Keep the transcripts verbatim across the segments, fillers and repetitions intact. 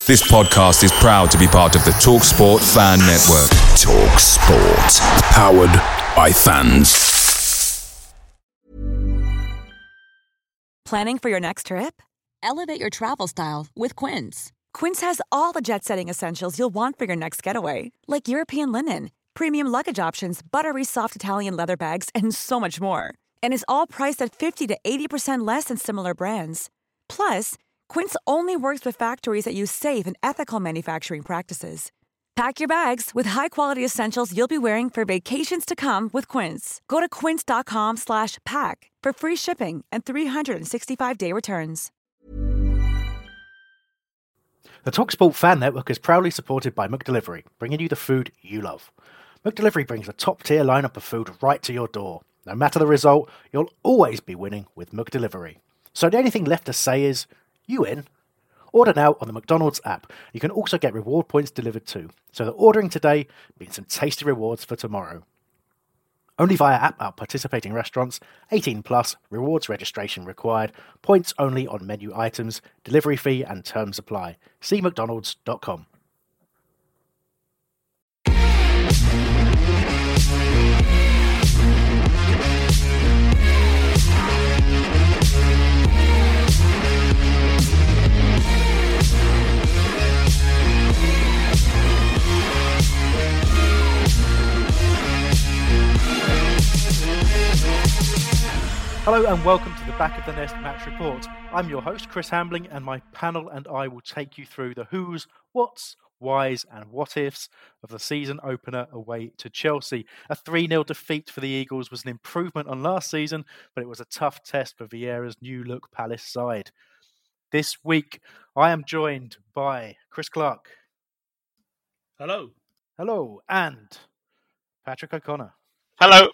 This podcast is proud to be part of the TalkSport Fan Network. TalkSport. Powered by fans. Planning for your next trip? Elevate your travel style with Quince. Quince has all the jet-setting essentials you'll want for your next getaway, like European linen, premium luggage options, buttery soft Italian leather bags, and so much more. And is all priced at fifty to eighty percent less than similar brands. Plus, Quince only works with factories that use safe and ethical manufacturing practices. Pack your bags with high-quality essentials you'll be wearing for vacations to come with Quince. Go to quince.com slash pack for free shipping and three sixty-five day returns. The TalkSport Fan Network is proudly supported by McDelivery, bringing you the food you love. McDelivery brings a top-tier lineup of food right to your door. No matter the result, you'll always be winning with McDelivery. So the only thing left to say is, you in? Order now on the McDonald's app. You can also get reward points delivered too. So that ordering today means some tasty rewards for tomorrow. Only via app at participating restaurants. eighteen plus, rewards registration required. Points only on menu items. Delivery fee and terms apply. See mcdonalds dot com. Hello and welcome to the Back of the Nest Match Report. I'm your host, Chris Hambling, and my panel and I will take you through the who's, what's, whys and what-ifs of the season opener away to Chelsea. A three nil defeat for the Eagles was an improvement on last season, but it was a tough test for Vieira's new-look Palace side. This week, I am joined by Chris Clark. Hello. Hello, and Patrick O'Connor. Hello.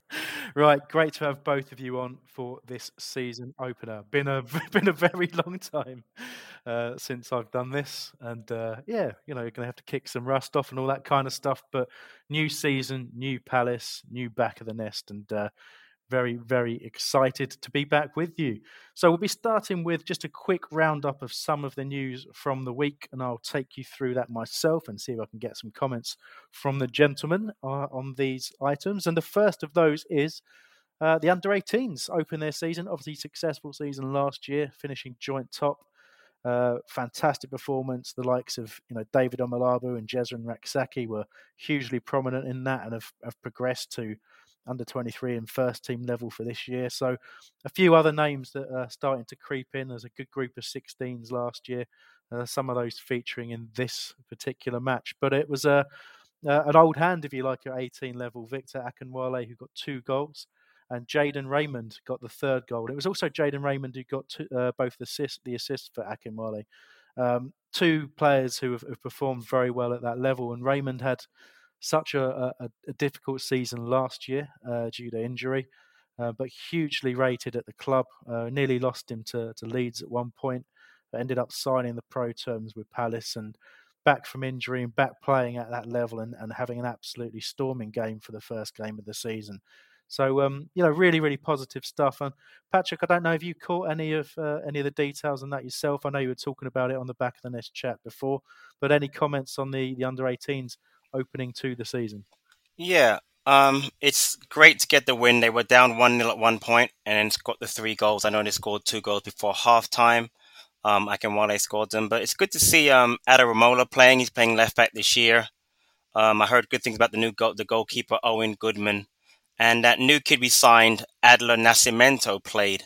Right, great to have both of you on for this season opener. Been a been a very long time uh, since I've done this, and uh, yeah, you know, you're going to have to kick some rust off and all that kind of stuff. But new season, new Palace, new Back of the Nest, and uh, very, very excited to be back with you. So we'll be starting with just a quick roundup of some of the news from the week, and I'll take you through that myself and see if I can get some comments from the gentlemen uh, on these items. And the first of those is uh, the under eighteens open their season. Obviously, successful season last year, finishing joint top. Uh, fantastic performance. The likes of you know David Omalabu and Jezrin Raksaki were hugely prominent in that and have, have progressed to under twenty-three and first team level for this year. So a few other names that are starting to creep in. There's a good group of sixteens last year. Uh, some of those featuring in this particular match. But it was a, uh, an old hand, if you like, at eighteen level. Victor Akinwale, who got two goals. And Jaden Raymond got the third goal. It was also Jaden Raymond who got two, uh, both the assist, the assist for Akinwale. Um, two players who have, have performed very well at that level. And Raymond had such a, a, a difficult season last year uh, due to injury, uh, but hugely rated at the club. Uh, nearly lost him to, to Leeds at one point, but ended up signing the pro terms with Palace and back from injury and back playing at that level and, and having an absolutely storming game for the first game of the season. So, um, you know, really, really positive stuff. And Patrick, I don't know if you caught any of uh, any of the details on that yourself. I know you were talking about it on the Back of the Nest chat before, but any comments on the, the under eighteens opening to the season? Yeah, um, it's great to get the win. They were down one nil at one point and then got the three goals. I know they scored two goals before halftime. Um, Akinwale scored them, but it's good to see um, Adaramola playing. He's playing left back this year. Um, I heard good things about the new goal, the goalkeeper, Owen Goodman. And that new kid we signed, Adler Nascimento, played,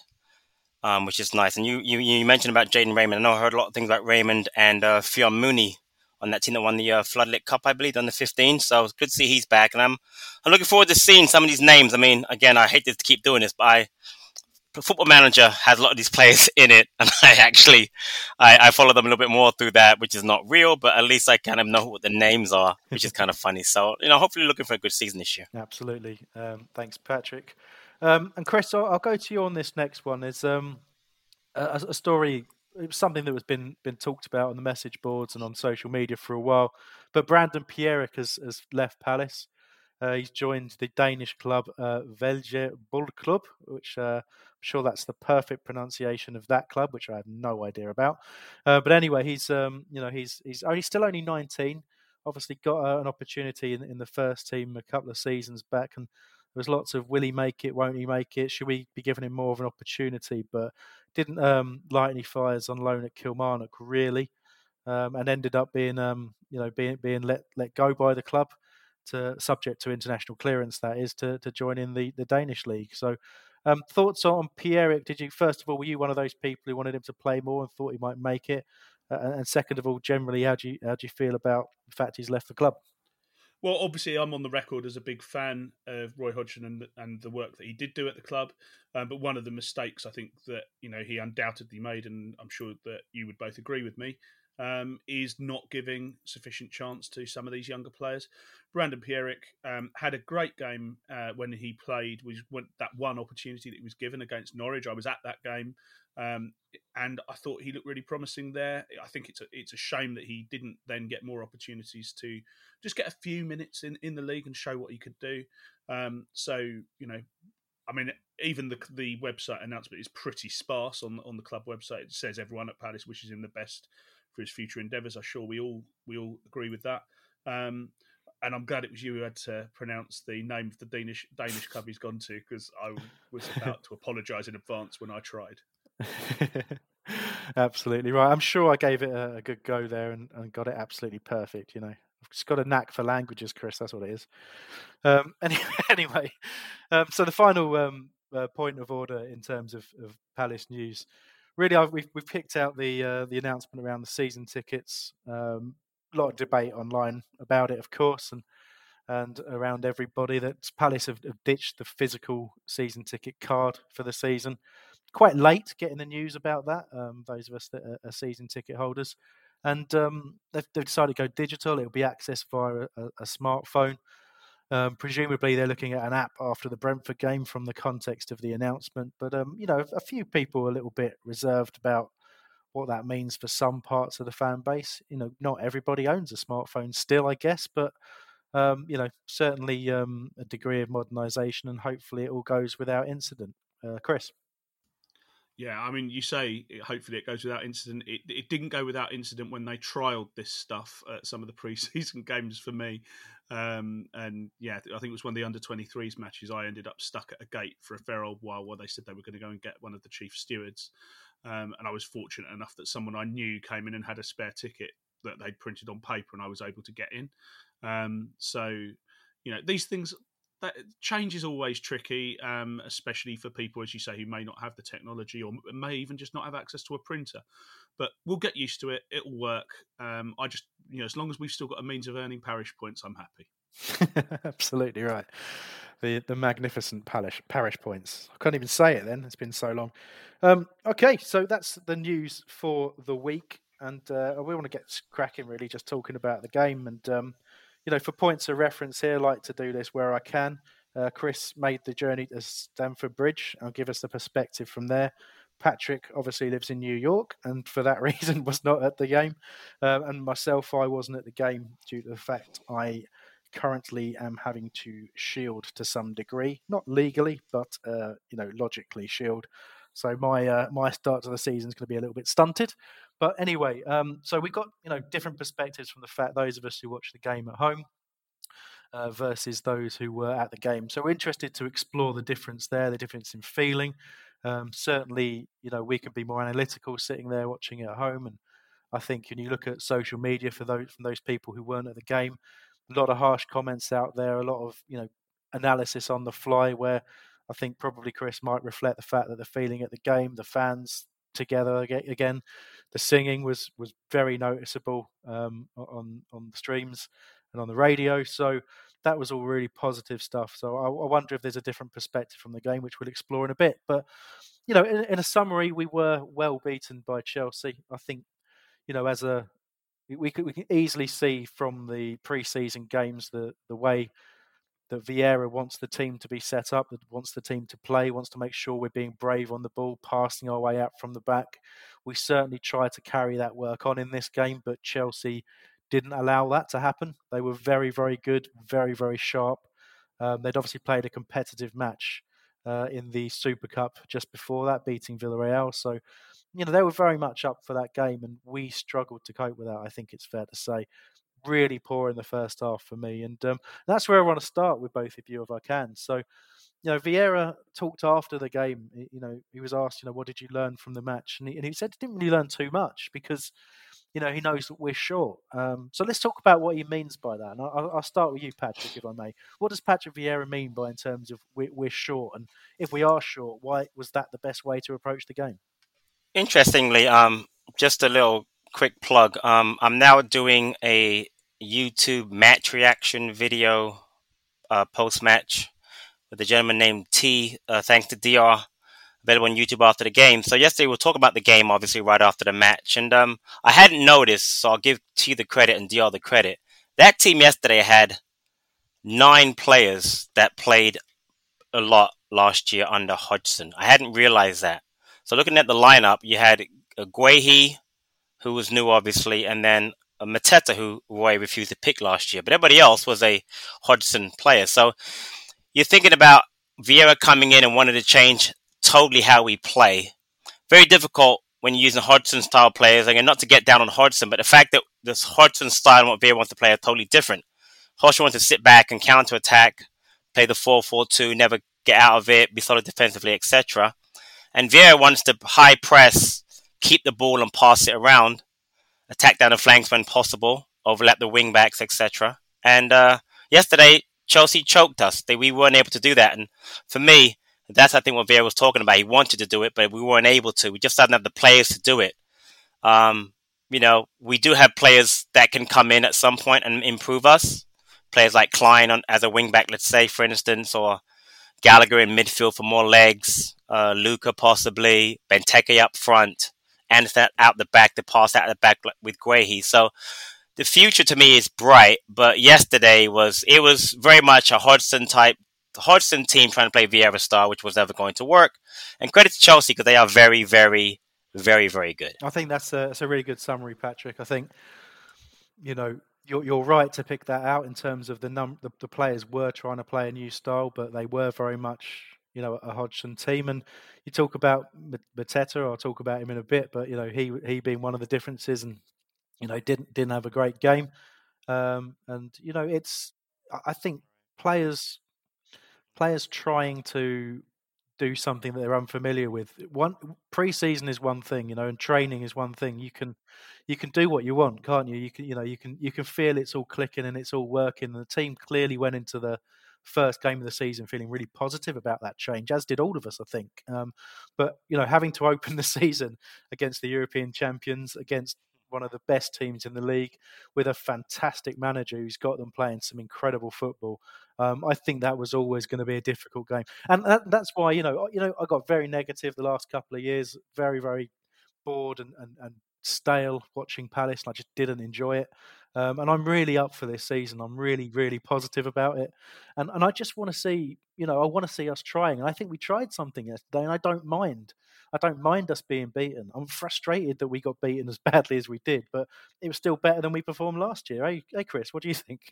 um, which is nice. And you, you, you mentioned about Jaden Raymond. I know I heard a lot of things about Raymond and uh, Fionn Mooney on that team that won the uh, Floodlit Cup, I believe, on the fifteen. So it's good to see he's back. And I'm I'm looking forward to seeing some of these names. I mean, again, I hate to keep doing this, but I, Football Manager has a lot of these players in it. And I actually, I, I follow them a little bit more through that, which is not real, but at least I kind of know what the names are, which is kind of funny. So, you know, hopefully looking for a good season this year. Absolutely. Um, thanks, Patrick. Um, and Chris, I'll, I'll go to you on this next one. Is um, a, a story... It was something that was been been talked about on the message boards and on social media for a while. But Brandon Pierrick has, has left Palace. Uh, he's joined the Danish club uh, Vejle Boldklub, which uh, I'm sure that's the perfect pronunciation of that club, which I have no idea about. Uh, but anyway, he's um, you know he's he's only still only nineteen. Obviously, got uh, an opportunity in, in the first team a couple of seasons back, and there was lots of will he make it, won't he make it? Should we be giving him more of an opportunity? But didn't um, light any fires on loan at Kilmarnock really, um, and ended up being um, you know being being let let go by the club, to subject to international clearance, that is, to to join in the, the Danish league. So, um, thoughts on Pierre-Emerick? Did you first of all were you one of those people who wanted him to play more and thought he might make it? Uh, and second of all, generally, how do you how do you feel about the fact he's left the club? Well, obviously, I'm on the record as a big fan of Roy Hodgson and, and the work that he did do at the club. Um, but one of the mistakes I think that you know he undoubtedly made, and I'm sure that you would both agree with me, um, is not giving sufficient chance to some of these younger players. Brandon Pierre-Emerick um, had a great game uh, when he played. Was that one opportunity that he was given against Norwich. I was at that game. Um, and I thought he looked really promising there. I think it's a, it's a shame that he didn't then get more opportunities to just get a few minutes in, in the league and show what he could do. Um, so, you know, I mean, even the the website announcement is pretty sparse on, on the club website. It says everyone at Palace wishes him the best for his future endeavours. I'm sure we all we all agree with that. Um, and I'm glad it was you who had to pronounce the name of the Danish Danish club he's gone to, because I was about to apologise in advance when I tried. Absolutely right. I'm sure I gave it a, a good go there and, and got it absolutely perfect. You know, I've just got a knack for languages, Chris. That's what it is. Um, anyway, anyway um, so the final um, uh, point of order in terms of, of Palace news. Really, I've, we've we've picked out the uh, the announcement around the season tickets. Um, a lot of debate online about it, of course, and and around everybody that Palace have, have ditched the physical season ticket card for the season. Quite late getting the news about that, um, those of us that are, are season ticket holders. And um, they've, they've decided to go digital. It'll be accessed via a, a smartphone. Um, presumably they're looking at an app after the Brentford game from the context of the announcement. But, um, you know, a few people are a little bit reserved about what that means for some parts of the fan base. You know, not everybody owns a smartphone still, I guess, but, um, you know, certainly um, a degree of modernisation, and hopefully it all goes without incident. Uh, Chris? Yeah, I mean, you say hopefully it goes without incident. It, it didn't go without incident when they trialled this stuff at some of the pre-season games for me. Um, and yeah, I think it was one of the under twenty-threes matches. I ended up stuck at a gate for a fair old while while they said they were going to go and get one of the chief stewards. Um, and I was fortunate enough that someone I knew came in and had a spare ticket that they'd printed on paper, and I was able to get in. Um, so, you know, these things... That change is always tricky, um, especially for people, as you say, who may not have the technology or may even just not have access to a printer. But we'll get used to it. It'll work. Um, I just, you know, as long as we've still got a means of earning parish points, I'm happy. Absolutely right. The the magnificent parish parish points. I can't even say it then. It's been so long. Um, okay, so that's the news for the week, and uh, we want to get cracking. Really, just talking about the game and. Um, You know, for points of reference here, I like to do this where I can. Uh, Chris made the journey to Stamford Bridge. I'll give us the perspective from there. Patrick obviously lives in New York, and for that reason was not at the game. Uh, and myself, I wasn't at the game due to the fact I currently am having to shield to some degree, not legally, but uh, you know, logically shield. So my uh, my start to the season is going to be a little bit stunted. But anyway, um, so we've got you know different perspectives from the fact those of us who watch the game at home uh, versus those who were at the game. So we're interested to explore the difference there, the difference in feeling. Um, certainly, you know, we can be more analytical sitting there watching it at home, and I think when you look at social media for those from those people who weren't at the game, a lot of harsh comments out there, a lot of you know analysis on the fly where. I think probably Chris might reflect the fact that the feeling at the game, the fans together again, the singing was was very noticeable um, on on the streams and on the radio. So that was all really positive stuff. So I, I wonder if there's a different perspective from the game, which we'll explore in a bit. But you know, in, in a summary, we were well beaten by Chelsea. I think you know as a we could we can easily see from the pre-season games the the way. That Vieira wants the team to be set up, that wants the team to play, wants to make sure we're being brave on the ball, passing our way out from the back. We certainly tried to carry that work on in this game, but Chelsea didn't allow that to happen. They were very, very good, very, very sharp. Um, they'd obviously played a competitive match uh, in the Super Cup just before that, beating Villarreal. So, you know, they were very much up for that game, and we struggled to cope with that, I think it's fair to say. Really poor in the first half for me. And um, that's where I want to start with both of you if I can. So, you know, Vieira talked after the game. You know, he was asked, you know, what did you learn from the match? And he, and he said he didn't really learn too much because, you know, he knows that we're short. Um, so let's talk about what he means by that. And I'll, I'll start with you, Patrick, if I may. What does Patrick Vieira mean by in terms of we're, we're short? And if we are short, why was that the best way to approach the game? Interestingly, um, just a little quick plug. Um, I'm now doing a YouTube match reaction video uh, post-match with a gentleman named T, uh, thanks to D R, available on YouTube after the game. So yesterday we'll talk about the game, obviously, right after the match. And um, I hadn't noticed, so I'll give T the credit and D R the credit. That team yesterday had nine players that played a lot last year under Hodgson. I hadn't realized that. So looking at the lineup, you had Guehi, who was new, obviously, and then Mateta, who Roy refused to pick last year. But everybody else was a Hodgson player. So you're thinking about Vieira coming in and wanting to change totally how we play. Very difficult when you're using Hodgson-style players. Again, not to get down on Hodgson, but the fact that this Hodgson style and what Vieira wants to play are totally different. Hodgson wants to sit back and counter-attack, play the four four two, never get out of it, be solid defensively, et cetera. And Vieira wants to high press, keep the ball and pass it around, attack down the flanks when possible, overlap the wing backs, et cetera. And uh, yesterday, Chelsea choked us. They, we weren't able to do that. And for me, that's, I think, what Vieira was talking about. He wanted to do it, but we weren't able to. We just didn't have the players to do it. Um, you know, we do have players that can come in at some point and improve us. Players like Klein on, as a wing back, let's say, for instance, or Gallagher in midfield for more legs, uh, Luca possibly, Benteke up front, Anderson out the back, to pass out the back with Guehi. So the future to me is bright, but yesterday was, it was very much a Hodgson type, Hodgson team trying to play Vieira style, which was never going to work. And credit to Chelsea because they are very, very, very, very good. I think that's a, that's a really good summary, Patrick. I think, you know, You're, you're right to pick that out in terms of the, num- the the players were trying to play a new style, but they were very much, you know, a Hodgson team. And you talk about Mateta, I'll talk about him in a bit, but you know, he he being one of the differences, and you know, didn't didn't have a great game. Um, and you know, it's I think players players trying to do something that they're unfamiliar with. One pre-season is one thing, you know, and training is one thing. You can you can do what you want, can't you? You can you know you can you can feel it's all clicking and it's all working. And the team clearly went into the first game of the season feeling really positive about that change, as did all of us, I think. Um, but you know, having to open the season against the European champions, against one of the best teams in the league, with a fantastic manager who's got them playing some incredible football. Um, I think that was always going to be a difficult game, and that, that's why you know, you know, I got very negative the last couple of years, very, very bored and, and, and stale watching Palace. And I just didn't enjoy it, um, and I'm really up for this season. I'm really, really positive about it, and and I just want to see, you know, I want to see us trying. And I think we tried something yesterday, and I don't mind. I don't mind us being beaten. I'm frustrated that we got beaten as badly as we did, but it was still better than we performed last year. Hey, hey Chris, what do you think?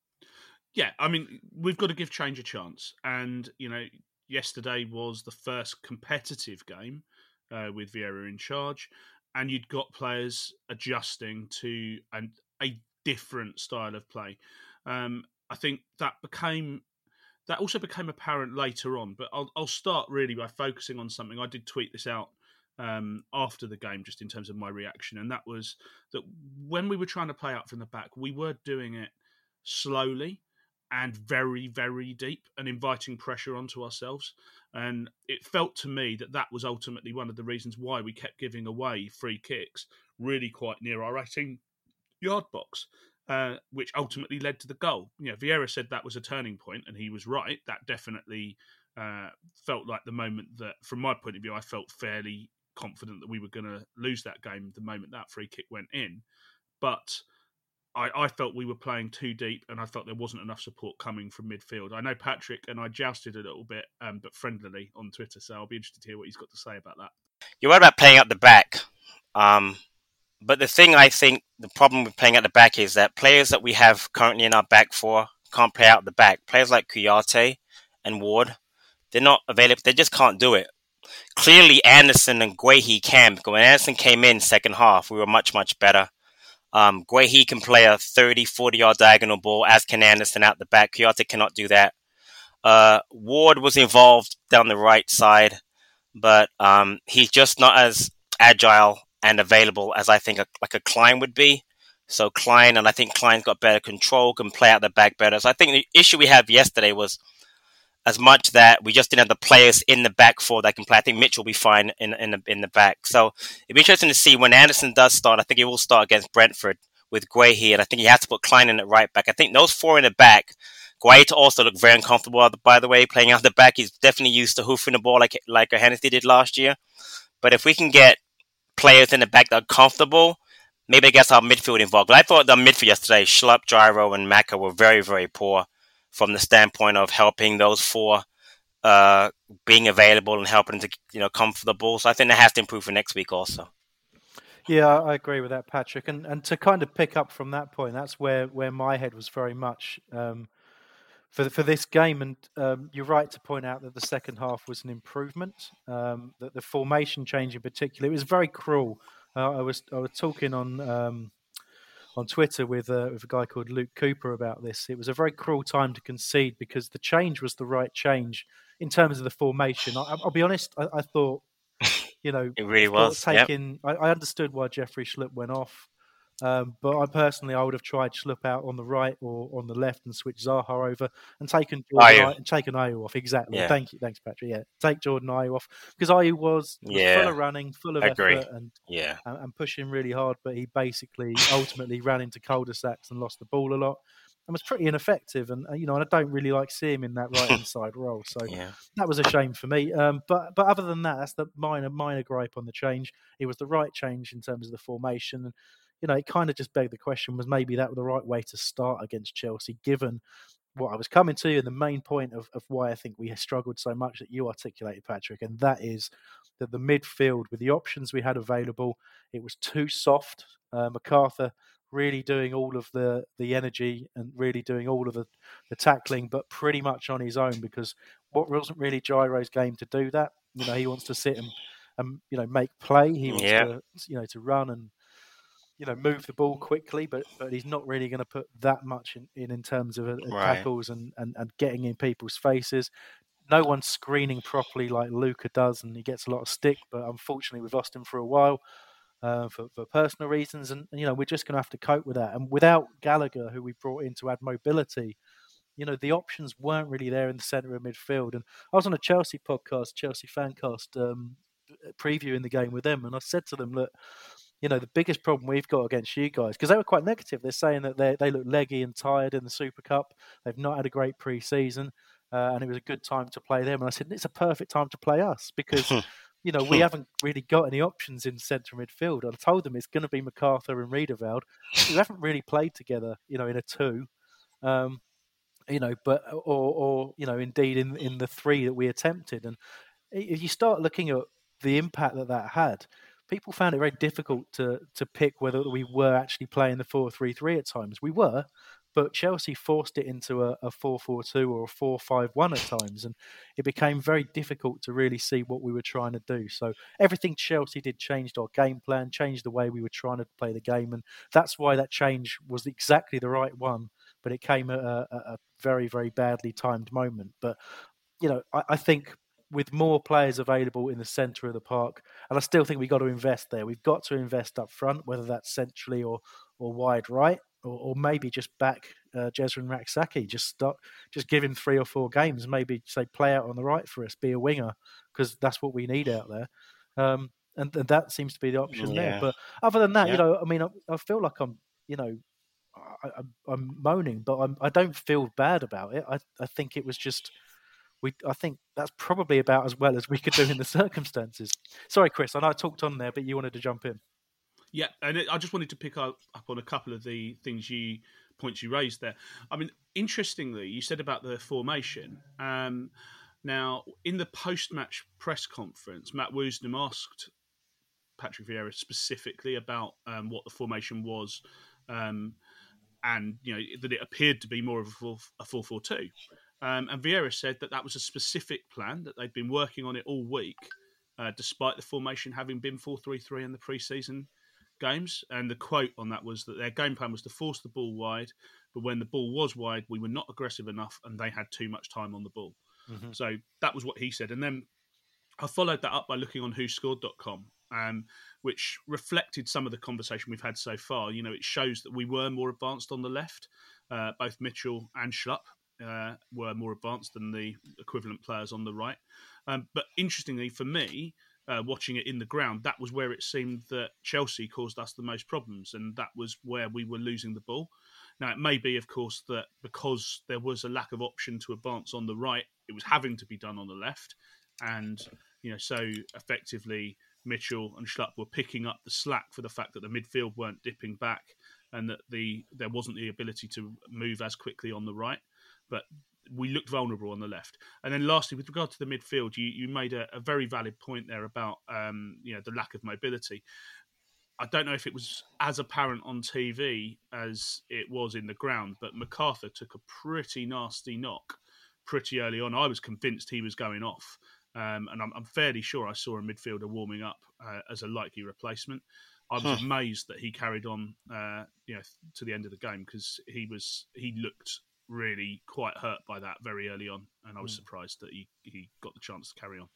Yeah, I mean, we've got to give change a chance. And, you know, yesterday was the first competitive game uh, with Vieira in charge. And you'd got players adjusting to an, a different style of play. Um, I think that became... That also became apparent later on, but I'll, I'll start really by focusing on something. I did tweet this out um, after the game, just in terms of my reaction, and that was that when we were trying to play out from the back, we were doing it slowly and very, very deep and inviting pressure onto ourselves. And it felt to me that that was ultimately one of the reasons why we kept giving away free kicks really quite near our eighteen-yard box. Uh, which ultimately led to the goal. You know, Vieira said that was a turning point, and he was right. That definitely uh, felt like the moment that, from my point of view, I felt fairly confident that we were going to lose that game the moment that free kick went in. But I, I felt we were playing too deep, and I felt there wasn't enough support coming from midfield. I know Patrick and I jousted a little bit, um, but friendlily on Twitter, so I'll be interested to hear what he's got to say about that. You're right about playing at the back. Um... But the thing I think the problem with playing at the back is that players that we have currently in our back four, can't play out the back. Players like Kouyaté and Ward, they're not available. They just can't do it. Clearly, Anderson and Guehi can. Because when Anderson came in second half, we were much, much better. Um, Guehi can play a thirty, forty-yard diagonal ball, as can Anderson out the back. Kouyaté cannot do that. Uh, Ward was involved down the right side, but um, he's just not as agile and available as I think a, like a Klein would be. So Klein, and I think Klein's got better control, can play out the back better. So I think the issue we had yesterday was as much that we just didn't have the players in the back four that can play. I think Mitchell will be fine in in the, in the back. So it'll be interesting to see when Anderson does start. I think he will start against Brentford with Guehi, and I think he has to put Klein in at right back. I think those four in the back, Guaita also looked very uncomfortable, by the way, playing out the back. He's definitely used to hoofing the ball like like Hennessy did last year. But if we can get players in the back that are comfortable, maybe I guess our midfield involved. But I thought the midfield yesterday, Schlupp, Gyro, and Maka were very, very poor from the standpoint of helping those four uh, being available and helping to you know come for the ball. So I think that has to improve for next week also. Yeah, I agree with that, Patrick. And and to kind of pick up from that point, that's where, where my head was very much um, for for this game. And um, you're right to point out that the second half was an improvement. Um, that the formation change in particular, it was very cruel. Uh, I was I was talking on um, on Twitter with uh, with a guy called Luke Cooper about this. It was a very cruel time to concede because the change was the right change in terms of the formation. I, I'll be honest, I, I thought. You know, it really was. Taking, yep. I, I understood why Jeffrey Schlupp went off, um, but I personally, I would have tried Schlupp out on the right or on the left and switched Zaha over and taken Jordan Ayew. and taken Ayew off. Exactly. Yeah. Thank you, thanks, Patrick. Yeah, take Jordan Ayew off because Ayew was, was yeah. full of running, full of Agree. effort, and yeah, and, and pushing really hard. But he basically ultimately ran into cul-de-sacs and lost the ball a lot. And was pretty ineffective, and you know, and I don't really like seeing him in that right hand side role. So yeah. that was a shame for me. Um, but but other than that, that's the minor minor gripe on the change. It was the right change in terms of the formation, and you know, it kind of just begged the question: was maybe that the right way to start against Chelsea, given what I was coming to, and the main point of, of why I think we struggled so much that you articulated, Patrick, and that is that the midfield with the options we had available, it was too soft. Uh, MacArthur. Really doing all of the, the energy and really doing all of the, the tackling, but pretty much on his own because what wasn't really Gyro's game to do that. You know, he wants to sit and, and you know make play. He wants yeah. to you know to run and you know move the ball quickly, but but he's not really going to put that much in, in, in terms of uh, right. tackles and, and, and getting in people's faces. No one's screening properly like Luca does, and he gets a lot of stick. But unfortunately, we've lost him for a while. Uh, for, for personal reasons, and, and you know we're just going to have to cope with that. And without Gallagher, who we brought in to add mobility, you know the options weren't really there in the centre of midfield. And I was on a Chelsea podcast, Chelsea Fancast, um, previewing the game with them, and I said to them, look, you know the biggest problem we've got against you guys, because they were quite negative. They're saying that they they look leggy and tired in the Super Cup. They've not had a great pre-season, uh, and it was a good time to play them. And I said it's a perfect time to play us because. You know, we haven't really got any options in centre midfield. I told them it's going to be MacArthur and Riedewald, who haven't really played together, you know, in a two, um, you know, but or, or you know, indeed in in the three that we attempted. And if you start looking at the impact that that had, people found it very difficult to to pick whether we were actually playing the four three three at times. We were. But Chelsea forced it into a, a four four two or a four five one at times, and it became very difficult to really see what we were trying to do. So everything Chelsea did changed our game plan, changed the way we were trying to play the game, and that's why that change was exactly the right one, but it came at a, a very, very badly timed moment. But, you know, I, I think with more players available in the centre of the park, and I still think we've got to invest there. We've got to invest up front, whether that's centrally or, or wide right. Or, or maybe just back uh, Jezrin Raksaki, just start, just give him three or four games. Maybe say play out on the right for us, be a winger because that's what we need out there. Um, and, and that seems to be the option yeah. there. But other than that, yeah. you know, I mean, I, I feel like I'm, you know, I, I, I'm moaning, but I'm, I don't feel bad about it. I, I think it was just we. I think that's probably about as well as we could do in the circumstances. Sorry, Chris, I know I talked on there, but you wanted to jump in. Yeah, and I just wanted to pick up, up on a couple of the things you points you raised there. I mean, interestingly, you said about the formation. Um, now, in the post-match press conference, Matt Woosnam asked Patrick Vieira specifically about um, what the formation was, um, and you know that it appeared to be more of a four four two. Um, and Vieira said that that was a specific plan, that they'd been working on it all week, uh, despite the formation having been four three three in the pre-season games. And the quote on that was that their game plan was to force the ball wide, but when the ball was wide, we were not aggressive enough and they had too much time on the ball. Mm-hmm. So that was what he said. And then I followed that up by looking on who scored dot com, um, which reflected some of the conversation we've had so far. You know, it shows that we were more advanced on the left. Uh, both Mitchell and Schlupp uh, were more advanced than the equivalent players on the right. Um, but interestingly for me, uh, watching it in the ground, that was where it seemed that Chelsea caused us the most problems, and that was where we were losing the ball. Now, it may be, of course, that because there was a lack of option to advance on the right, it was having to be done on the left. And, you know, so effectively Mitchell and Schlupp were picking up the slack for the fact that the midfield weren't dipping back and that the there wasn't the ability to move as quickly on the right. But we looked vulnerable on the left. And then lastly, with regard to the midfield, you, you made a, a very valid point there about um, you know, the lack of mobility. I don't know if it was as apparent on T V as it was in the ground, but MacArthur took a pretty nasty knock pretty early on. I was convinced he was going off. Um, and I'm, I'm fairly sure I saw a midfielder warming up uh, as a likely replacement. I was huh. amazed that he carried on, uh, you know, to the end of the game because he was he looked really quite hurt by that very early on, and I was mm. surprised that he, he got the chance to carry on.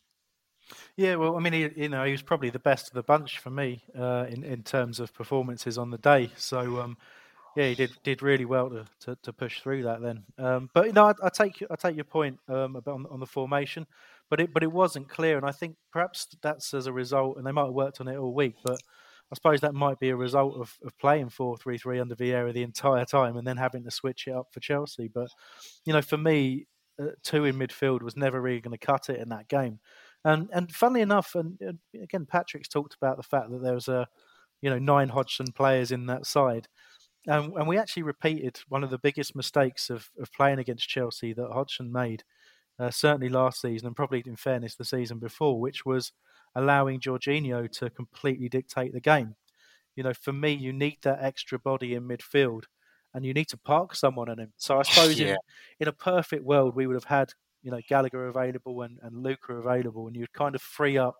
Yeah, well, I mean, he, you know, he was probably the best of the bunch for me uh, in in terms of performances on the day. So. Um, Yeah, he did did really well to, to, to push through that then. Um, but you know, I, I take I take your point um, about on, on the formation, but it but it wasn't clear, and I think perhaps that's as a result. And they might have worked on it all week, but I suppose that might be a result of, of playing four three three under Vieira the entire time, and then having to switch it up for Chelsea. But you know, for me, uh, two in midfield was never really going to cut it in that game. And and funnily enough, and uh, again, Patrick's talked about the fact that there was a you know nine Hodgson players in that side. Um, and we actually repeated one of the biggest mistakes of, of playing against Chelsea that Hodgson made, uh, certainly last season and probably in fairness the season before, which was allowing Jorginho to completely dictate the game. You know, for me, you need that extra body in midfield and you need to park someone on him. So I suppose yeah. in, in a perfect world, we would have had, you know, Gallagher available and, and Luca available, and you'd kind of free up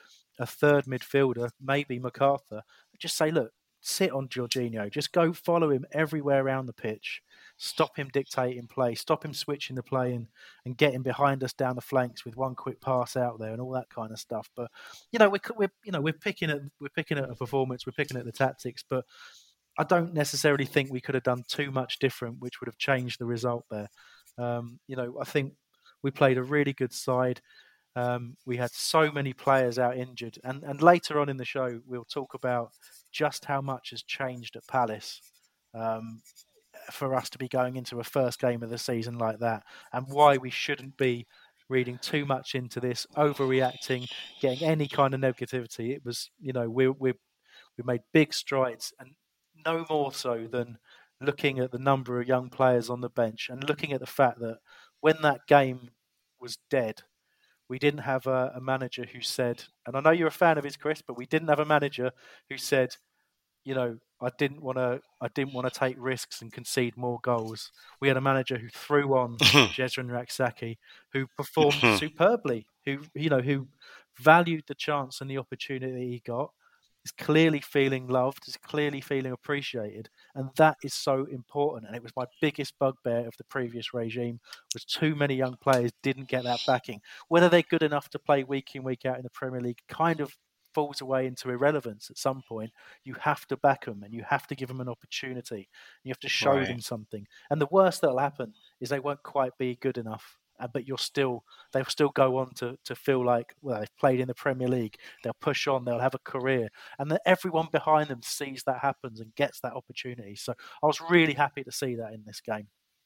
a third midfielder, maybe MacArthur, just say, look, sit on Jorginho. Just go follow him everywhere around the pitch. Stop him dictating play. Stop him switching the play and, and get him behind us down the flanks with one quick pass out there and all that kind of stuff. But you know, we're we're you know we're picking at we're picking at a performance. We're picking at the tactics. But I don't necessarily think we could have done too much different, which would have changed the result there. Um, you know, I think we played a really good side. Um, we had so many players out injured, and and later on in the show we'll talk about just how much has changed at Palace um, for us to be going into a first game of the season like that, and why we shouldn't be reading too much into this, overreacting, getting any kind of negativity. It was, you know, we we we made big strides, and no more so than looking at the number of young players on the bench and looking at the fact that when that game was dead, we didn't have a, a manager who said, and I know you're a fan of his, Chris, but we didn't have a manager who said, you know, I didn't want to, I didn't want to take risks and concede more goals. We had a manager who threw on Jezren Rak-Saki, who performed superbly, who, you know, who valued the chance and the opportunity he got, is clearly feeling loved, is clearly feeling appreciated, and that is so important. And it was my biggest bugbear of the previous regime, was too many young players didn't get that backing. Whether they're good enough to play week in, week out in the Premier League kind of falls away into irrelevance at some point. You have to back them and you have to give them an opportunity. You have to show right. them something. And the worst that'll happen is they won't quite be good enough. But you're still, they'll still go on to, to feel like, well, they've played in the Premier League. They'll push on. They'll have a career, and that everyone behind them sees that happens and gets that opportunity. So I was really happy to see that in this game.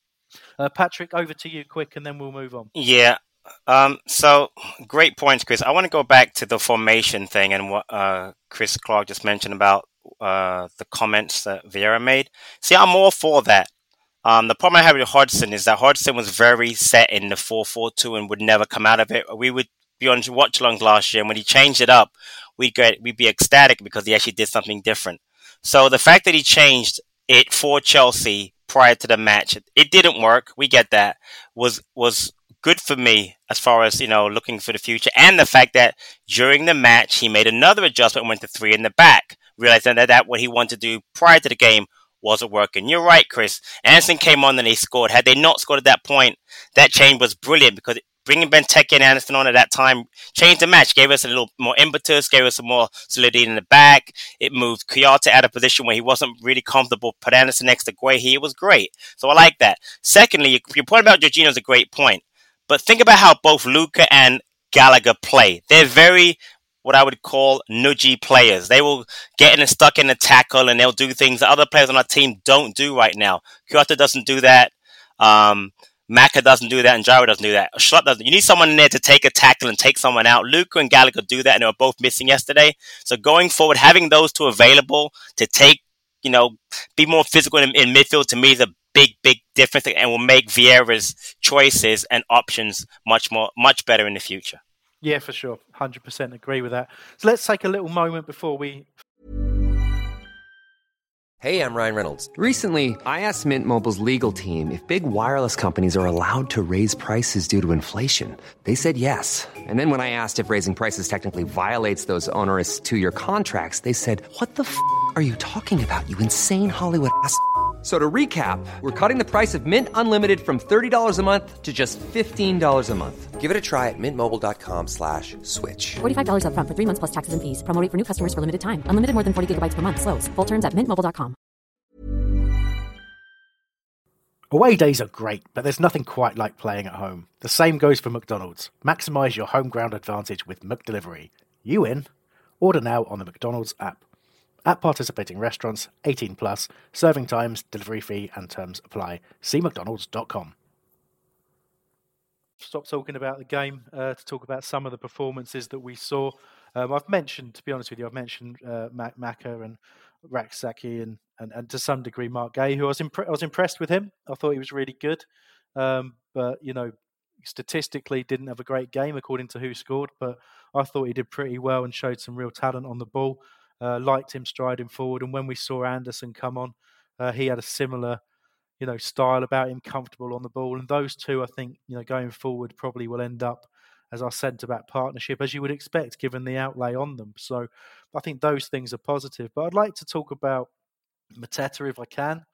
Uh, Patrick, over to you, quick, and then we'll move on. Yeah. Um, so great points, Chris. I want to go back to the formation thing and what uh, Chris Clark just mentioned about uh, the comments that Vieira made. See, I'm all for that. Um, the problem I have with Hodgson is that Hodgson was very set in the four four two and would never come out of it. We would be on watch-alongs last year, and when he changed it up, we'd, get, we'd be ecstatic because he actually did something different. So the fact that he changed it for Chelsea prior to the match. It didn't work. We get that. Was was good for me as far as, you know, looking for the future. And the fact that during the match, he made another adjustment, went to three in the back, realizing that, that what he wanted to do prior to the game wasn't working. You're right, Chris. Anderson came on and they scored. Had they not scored at that point, that change was brilliant because bringing Benteke and Anderson on at that time changed the match, gave us a little more impetus, gave us some more solidity in the back. It moved Kouyaté out of position where he wasn't really comfortable, put Anderson next to Guehi. It was great. So I like that. Secondly, your point about Jorginho is a great point. But think about how both Luka and Gallagher play. They're very, what I would call, nudgy players. They will get in stuck in a tackle and they'll do things that other players on our team don't do right now. Kouyaté doesn't do that. Um... Maka doesn't do that, and Gyro doesn't do that. Schlott doesn't. You need someone in there to take a tackle and take someone out. Luka and Gallagher do that, and they were both missing yesterday. So going forward, having those two available to take, you know, be more physical in, in midfield, to me is a big, big difference, and will make Vieira's choices and options much more, much better in the future. Yeah, for sure. one hundred percent agree with that. So let's take a little moment before we... Hey, I'm Ryan Reynolds. Recently, I asked Mint Mobile's legal team if big wireless companies are allowed to raise prices due to inflation. They said yes. And then when I asked if raising prices technically violates those onerous two-year contracts, they said, what the f*** are you talking about, you insane Hollywood ass f- So to recap, we're cutting the price of Mint Unlimited from thirty dollars a month to just fifteen dollars a month. Give it a try at mintmobile.com slash switch. forty-five dollars up front for three months plus taxes and fees. Promo rate for new customers for limited time. Unlimited more than forty gigabytes per month. Slows full terms at mint mobile dot com. Away days are great, but there's nothing quite like playing at home. The same goes for McDonald's. Maximise your home ground advantage with McDelivery. You in? Order now on the McDonald's app. At participating restaurants, eighteen plus, serving times, delivery fee and terms apply. See mcdonalds dot com. Stop talking about the game uh, to talk about some of the performances that we saw. Um, I've mentioned, to be honest with you, I've mentioned uh, Mac Maka and Rak-Sakyi and, and, and to some degree Marc Guéhi, who I was, impre- I was impressed with him. I thought he was really good. Um, but, you know, statistically didn't have a great game according to who scored, but I thought he did pretty well and showed some real talent on the ball. Uh, liked him striding forward, and when we saw Anderson come on, uh, he had a similar, you know, style about him, comfortable on the ball. And those two, I think, you know, going forward, probably will end up as our centre-back partnership, as you would expect, given the outlay on them. So I think those things are positive. But I'd like to talk about Mateta if I can.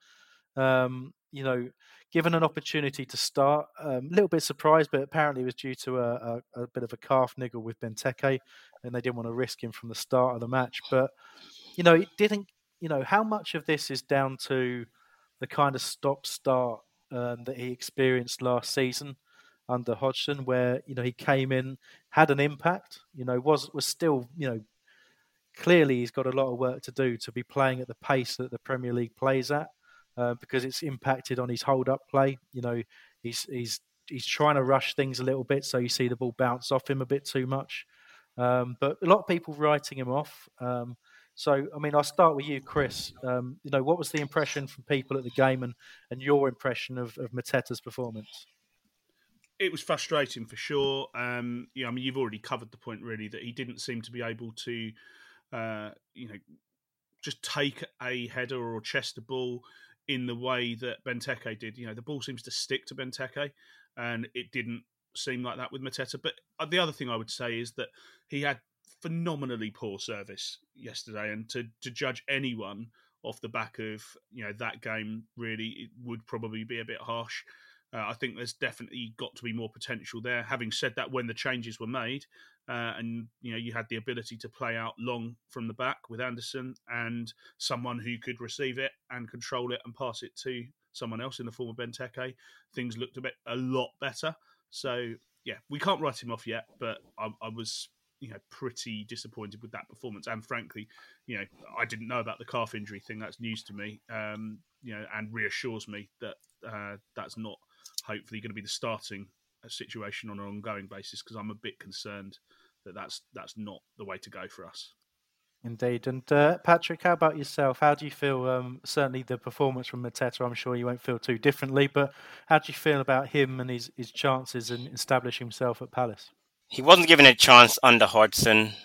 Um, you know, given an opportunity to start, a um, little bit surprised, but apparently it was due to a, a, a bit of a calf niggle with Benteke, and they didn't want to risk him from the start of the match. But, you know, it didn't, you know, how much of this is down to the kind of stop-start um, that he experienced last season under Hodgson, where, you know, he came in, had an impact, you know, was was still, you know, clearly he's got a lot of work to do to be playing at the pace that the Premier League plays at. Uh, because it's impacted on his hold-up play. You know, he's he's he's trying to rush things a little bit, so you see the ball bounce off him a bit too much. Um, but a lot of people writing him off. Um, so, I mean, I'll start with you, Chris. Um, you know, what was the impression from people at the game, and, and your impression of, of Mateta's performance? It was frustrating for sure. Um, you know, I mean, you've already covered the point really that he didn't seem to be able to, uh, you know, just take a header or chest a ball in the way that Benteke did. You know, the ball seems to stick to Benteke, and it didn't seem like that with Mateta. But the other thing I would say is that he had phenomenally poor service yesterday, and to, to judge anyone off the back of, you know, that game really, it would probably be a bit harsh. Uh, I think there's definitely got to be more potential there. Having said that, when the changes were made, uh, and you know, you had the ability to play out long from the back with Anderson and someone who could receive it and control it and pass it to someone else in the form of Benteke, things looked a bit a lot better. So yeah, we can't write him off yet, but I, I was, you know, pretty disappointed with that performance. And frankly, you know, I didn't know about the calf injury thing. That's news to me. Um, you know, and reassures me that uh, that's not hopefully going to be the starting situation on an ongoing basis, because I'm a bit concerned that that's that's not the way to go for us. Indeed. And uh, Patrick, how about yourself? How do you feel? Um, certainly the performance from Mateta, I'm sure you won't feel too differently, but how do you feel about him and his, his chances in establishing himself at Palace? He wasn't given a chance under Hodgson.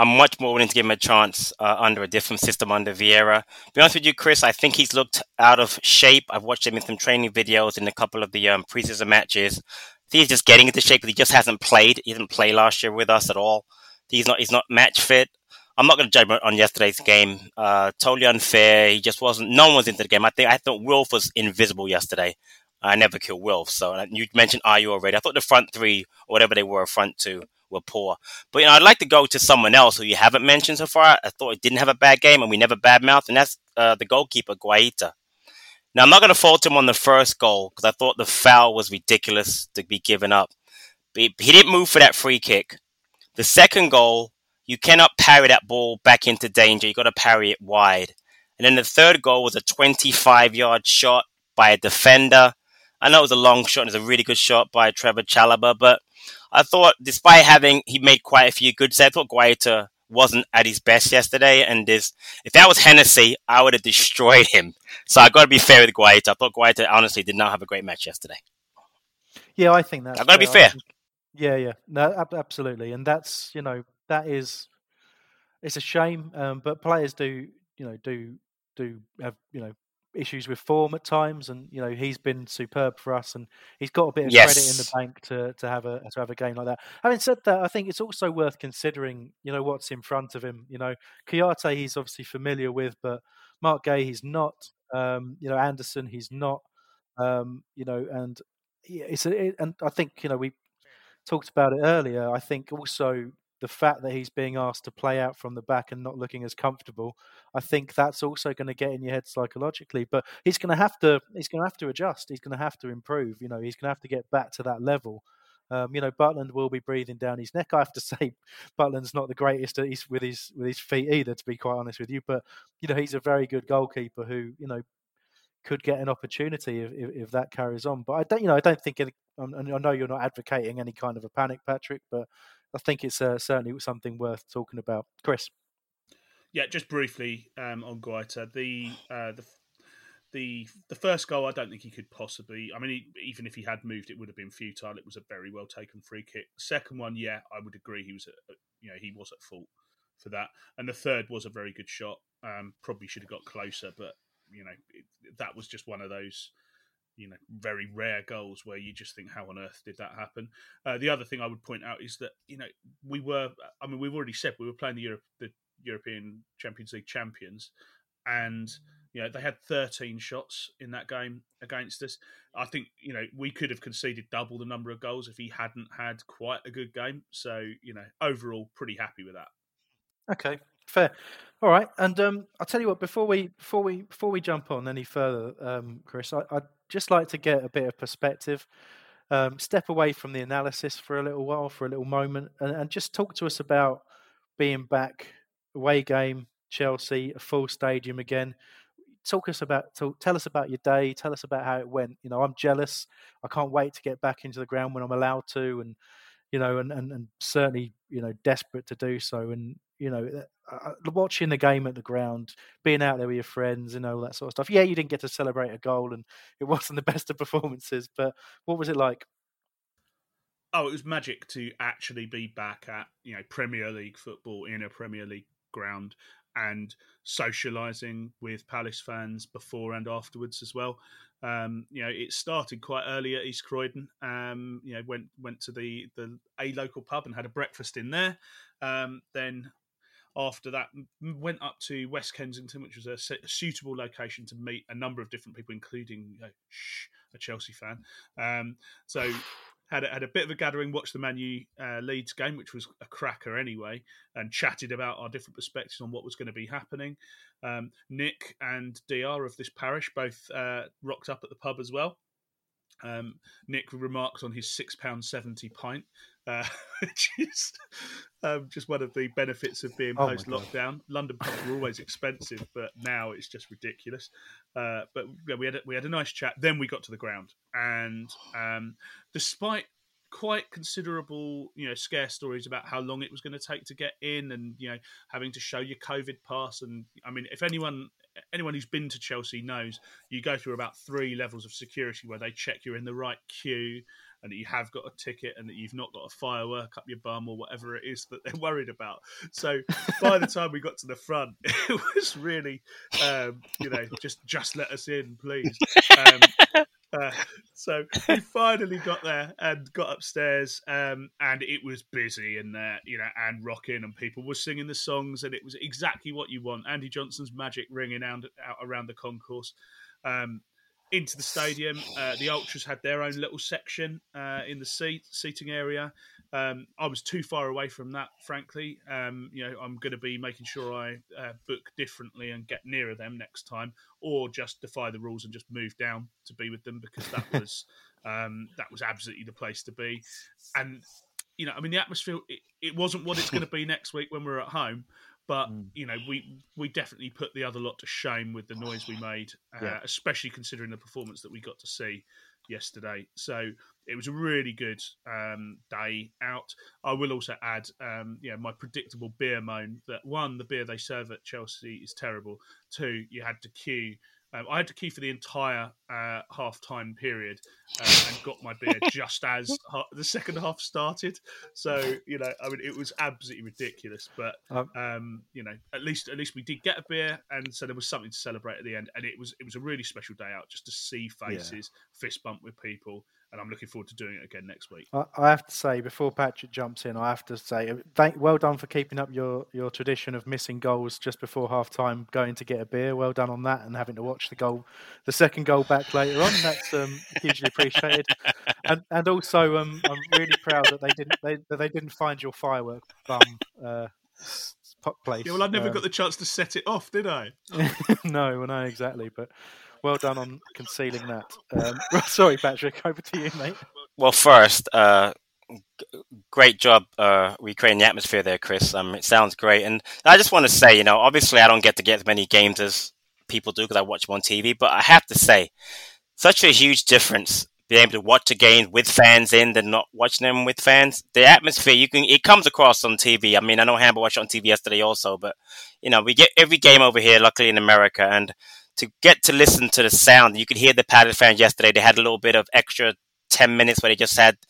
I'm much more willing to give him a chance uh, under a different system under Vieira. To be honest with you, Chris, I think he's looked out of shape. I've watched him in some training videos in a couple of the um, preseason matches. I think he's just getting into shape, but he just hasn't played. He didn't play last year with us at all. He's not. He's not match fit. I'm not going to judge him on yesterday's game. Uh, totally unfair. He just wasn't. No one was into the game. I think. I thought Wilf was invisible yesterday. I never killed Wilf. So you mentioned Ayew already. I thought the front three, or whatever they were, front two, were poor. But you know, I'd like to go to someone else who you haven't mentioned so far. I thought he didn't have a bad game, and we never badmouthed, and that's uh, the goalkeeper, Guaita. Now, I'm not going to fault him on the first goal because I thought the foul was ridiculous to be given up. He, he didn't move for that free kick. The second goal, you cannot parry that ball back into danger. You got to parry it wide. And then the third goal was a twenty-five-yard shot by a defender. I know it was a long shot. It was a really good shot by Trevor Chalobah, but I thought, despite having, he made quite a few good saves. I thought Guaita wasn't at his best yesterday, and this, if that was Hennessy, I would have destroyed him. So I got to be fair with Guaita. I thought Guaita honestly did not have a great match yesterday. Yeah, I think that's. I've got to be fair. Think, yeah, yeah, no, absolutely, and that's you know that is, it's a shame, um, but players do you know do do have you know. issues with form at times, and you know he's been superb for us, and he's got a bit of yes. credit in the bank to to have a to have a game like that. Having said that, I think it's also worth considering, you know, what's in front of him. You know, Kouyaté he's obviously familiar with, but Mark Gay he's not. Um, you know, Anderson he's not. Um, you know, and it's a, it, and I think you know we talked about it earlier. I think also the fact that he's being asked to play out from the back and not looking as comfortable, I think that's also going to get in your head psychologically. But he's going to have to, he's going to have to adjust. He's going to have to improve. You know, he's going to have to get back to that level. Um, you know, Butland will be breathing down his neck. I have to say, Butland's not the greatest at his, with his with his feet either, to be quite honest with you. But you know, he's a very good goalkeeper who, you know, could get an opportunity if, if, if that carries on. But I don't, you know, I don't think. Any, I know you're not advocating any kind of a panic, Patrick, but I think it's uh, certainly something worth talking about. Chris? Yeah, just briefly um, on Guaita. The, uh, the the the first goal, I don't think he could possibly... I mean, he, even if he had moved, it would have been futile. It was a very well-taken free kick. Second one, yeah, I would agree he was at, you know, he was at fault for that. And the third was a very good shot. Um, probably should have got closer, but, you know, it, that was just one of those... you know, very rare goals where you just think, how on earth did that happen? Uh, the other thing I would point out is that, you know, we were, I mean, we've already said we were playing the, Europe, the European Champions League champions, and, you know, they had thirteen shots in that game against us. I think, you know, we could have conceded double the number of goals if he hadn't had quite a good game. So, you know, overall, pretty happy with that. Okay, fair. All right, and um, I'll tell you what. Before we before we before we jump on any further, um, Chris, I, I'd just like to get a bit of perspective. Um, step away from the analysis for a little while, for a little moment, and, and just talk to us about being back, away game, Chelsea, a full stadium again. Talk us about, talk, tell us about your day. Tell us about how it went. You know, I'm jealous. I can't wait to get back into the ground when I'm allowed to, and you know, and, and, and certainly, you know, desperate to do so. And you know, uh, watching the game at the ground, being out there with your friends, and all that sort of stuff. Yeah, you didn't get to celebrate a goal, and it wasn't the best of performances. But what was it like? Oh, it was magic to actually be back at, you know, Premier League football in a Premier League ground and socialising with Palace fans before and afterwards as well. Um, you know, it started quite early at East Croydon. Um, you know, went went to the the a local pub and had a breakfast in there. Um, then after that, went up to West Kensington, which was a, a suitable location to meet a number of different people, including you know, shh, a Chelsea fan. Um, so. Had a, had a bit of a gathering, watched the Man U uh, Leeds game, which was a cracker anyway, and chatted about our different perspectives on what was going to be happening. Um, Nick and D R of this parish both uh, rocked up at the pub as well. Um, Nick remarked on his six pounds seventy pint, uh, which is um, just one of the benefits of being oh post-lockdown. London pubs were always expensive, but now it's just ridiculous. Uh, but yeah, we had a, we had a nice chat. Then we got to the ground, and um, despite quite considerable, you know, scare stories about how long it was going to take to get in, and you know, having to show your COVID pass, and I mean, if anyone anyone who's been to Chelsea knows you go through about three levels of security where they check you're in the right queue and that you have got a ticket and that you've not got a firework up your bum or whatever it is that they're worried about. So by the time we got to the front, it was really, um, you know, just just let us in, please. Um, uh, so we finally got there and got upstairs, um, and it was busy and uh, you know, and rocking, and people were singing the songs, and it was exactly what you want. Andy Johnson's Magic ringing out, out around the concourse. Um, into the stadium. Uh, the Ultras had their own little section uh, in the seat seating area. Um, I was too far away from that, frankly. Um, you know, I'm going to be making sure I uh, book differently and get nearer them next time, or just defy the rules and just move down to be with them, because that was um, that was absolutely the place to be. And you know, I mean, the atmosphere, it, it wasn't what it's going to be next week when we're at home. But, you know, we, we definitely put the other lot to shame with the noise we made, uh, yeah. especially considering the performance that we got to see yesterday. So it was a really good um, day out. I will also add, um, you know, my predictable beer moan that, one, the beer they serve at Chelsea is terrible. Two, you had to queue. Um, I had to queue for the entire uh, half-time period uh, and got my beer just as ha- the second half started. So, you know, I mean, it was absolutely ridiculous. But, um, you know, at least at least we did get a beer, and so there was something to celebrate at the end. And it was it was a really special day out, just to see faces, yeah. fist bump with people. And I'm looking forward to doing it again next week. I, I have to say, before Patrick jumps in, I have to say, thank, well done for keeping up your, your tradition of missing goals just before half-time, going to get a beer. Well done on that, and having to watch the goal, the second goal back later on. That's um, hugely appreciated. And and also, um, I'm really proud that they didn't they that they didn't find your firework bum uh, place. Yeah, well, I never um, got the chance to set it off, did I? no, well, no, exactly, but. Well done on concealing that. Um, sorry, Patrick, over to you, mate. Well, first, uh, g- great job uh, recreating the atmosphere there, Chris. Um, it sounds great. And I just want to say, you know, obviously I don't get to get as many games as people do because I watch them on T V, but I have to say, such a huge difference being able to watch a game with fans in than not watching them with fans. The atmosphere, you can it comes across on T V. I mean, I know Hamber watched it on T V yesterday also, but, you know, we get every game over here, luckily in America, and to get to listen to the sound, you could hear the Palace fans yesterday. They had a little bit of extra ten minutes where they just had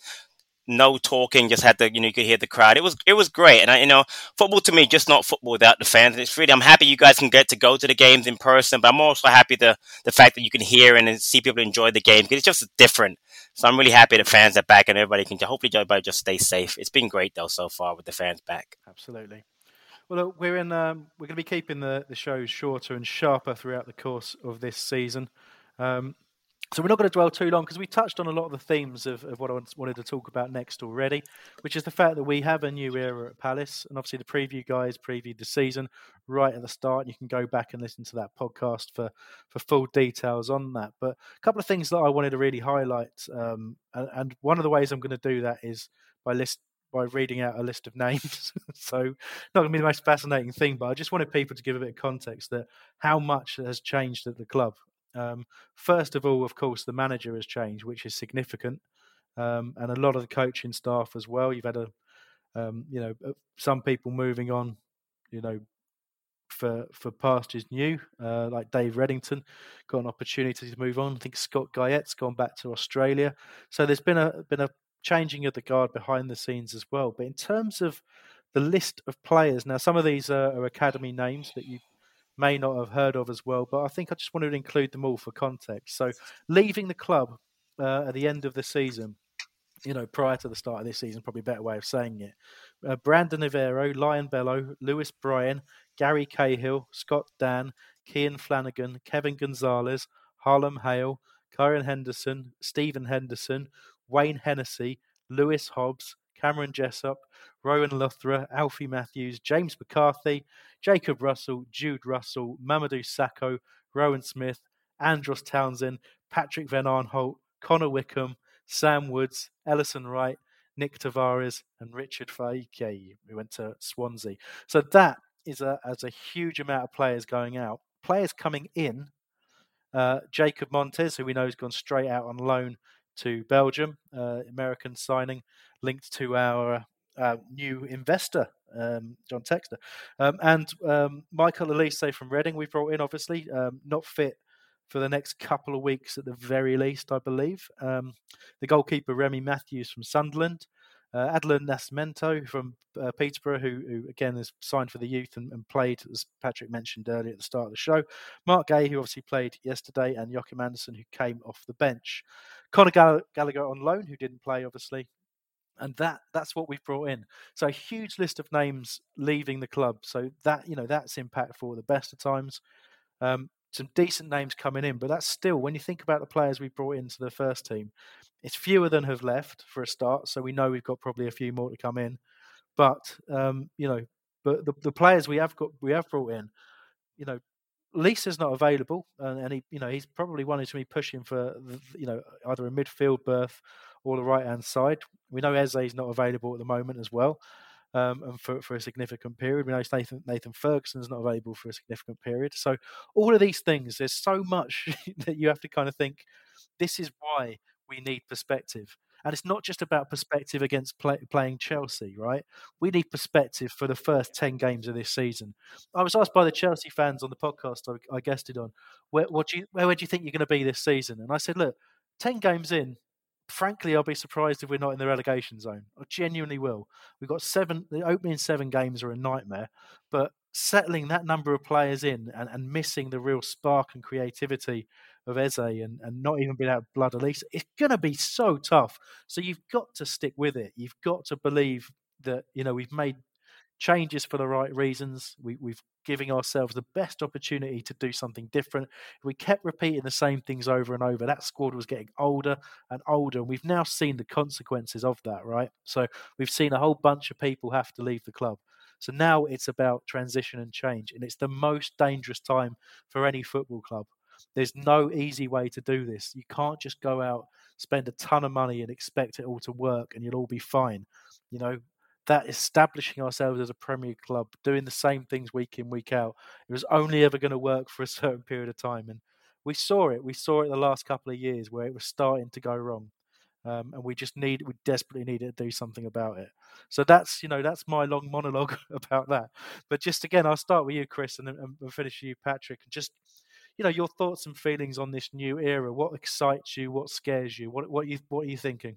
no talking, just had the, you know, you could hear the crowd. It was, it was great. And I, you know, football to me, just not football without the fans. And it's really, I'm happy you guys can get to go to the games in person, but I'm also happy the, the fact that you can hear and see people enjoy the game, because it's just different. So I'm really happy the fans are back and everybody can, hopefully everybody just stay safe. It's been great though so far with the fans back. Absolutely. Well, look, we're in. Um, we're going to be keeping the, the shows shorter and sharper throughout the course of this season. Um, so we're not going to dwell too long, because we touched on a lot of the themes of, of what I wanted to talk about next already, which is the fact that we have a new era at Palace, and obviously the preview guys previewed the season right at the start. You can go back and listen to that podcast for, for full details on that. But a couple of things that I wanted to really highlight, um, and, and one of the ways I'm going to do that is by list. by reading out a list of names. So not going to be the most fascinating thing, but I just wanted people to give a bit of context that how much has changed at the club. Um, first of all, of course, the manager has changed, which is significant. Um, and a lot of the coaching staff as well. You've had a, um, you know, some people moving on, you know, for for pastures new, uh, like Dave Reddington got an opportunity to move on. I think Scott Guyette's gone back to Australia. So there's been a been a changing of the guard behind the scenes as well. But in terms of the list of players, now some of these are, are academy names that you may not have heard of as well, but I think I just wanted to include them all for context. So leaving the club uh, at the end of the season, you know, prior to the start of this season, probably a better way of saying it. Uh, Brandon Ivero, Lion Bello, Lewis Bryan, Gary Cahill, Scott Dan, Kian Flanagan, Kevin Gonzalez, Harlem Hale, Kieran Henderson, Stephen Henderson, Wayne Hennessy, Lewis Hobbs, Cameron Jessup, Rowan Luthra, Alfie Matthews, James McCarthy, Jacob Russell, Jude Russell, Mamadou Sakho, Rowan Smith, Andros Townsend, Patrick Van Arnholt, Connor Wickham, Sam Woods, Ellison Wright, Nick Tavares, and Richard Faike, who went to Swansea. So that is a, as a huge amount of players going out. Players coming in, uh, Jacob Montes, who we know has gone straight out on loan to Belgium, uh, American signing linked to our uh, new investor um, John Textor. Um, and um, Michael Elise from Reading we brought in, obviously, um, not fit for the next couple of weeks at the very least, I believe. Um, the goalkeeper, Remy Matthews from Sunderland. Uh, Adlan Nascimento from uh, Peterborough, who, who again is signed for the youth and, and played, as Patrick mentioned earlier at the start of the show. Mark Gay, who obviously played yesterday, and Joachim Andersen, who came off the bench. Conor Gall- Gallagher on loan, who didn't play, obviously. And that that's what we've brought in. So a huge list of names leaving the club. So that, you know, that's impactful at the best of times. Um, some decent names coming in, but that's still, when you think about the players we brought into the first team, it's fewer than have left for a start. So we know we've got probably a few more to come in. But um, you know, but the, the players we have got, we have brought in, you know, Lisa's not available, and, and he, you know, he's probably wanting to be pushing for, you know, either a midfield berth or the right hand side. We know Eze's not available at the moment as well. Um, and for, for a significant period. We know Nathan, Nathan Ferguson's not available for a significant period. So all of these things, there's so much that you have to kind of think, this is why we need perspective. And it's not just about perspective against play, playing Chelsea, right? We need perspective for the first ten games of this season. I was asked by the Chelsea fans on the podcast I, I guested on, where, what do you, where do you think you're going to be this season? And I said, look, ten games in, frankly, I'll be surprised if we're not in the relegation zone. I genuinely will. We've got seven, the opening seven games are a nightmare, but settling that number of players in and, and missing the real spark and creativity of Eze and, and not even being able to blood Elise, it's going to be so tough. So you've got to stick with it. You've got to believe that, you know, we've made changes for the right reasons. We, we've giving ourselves the best opportunity to do something different. If we kept repeating the same things over and over, that squad was getting older and older. And we've now seen the consequences of that, right? So we've seen a whole bunch of people have to leave the club. So now it's about transition and change. And it's the most dangerous time for any football club. There's no easy way to do this. You can't just go out, spend a ton of money and expect it all to work and you'll all be fine. You know, that establishing ourselves as a Premier club, doing the same things week in, week out, it was only ever going to work for a certain period of time. And we saw it. We saw it the last couple of years where it was starting to go wrong. Um, and we just need, we desperately needed to do something about it. So that's, you know, that's my long monologue about that. But just again, I'll start with you, Chris, and, and finish with you, Patrick. And just, you know, your thoughts and feelings on this new era. What excites you? What scares you? What, what, you, what are you thinking?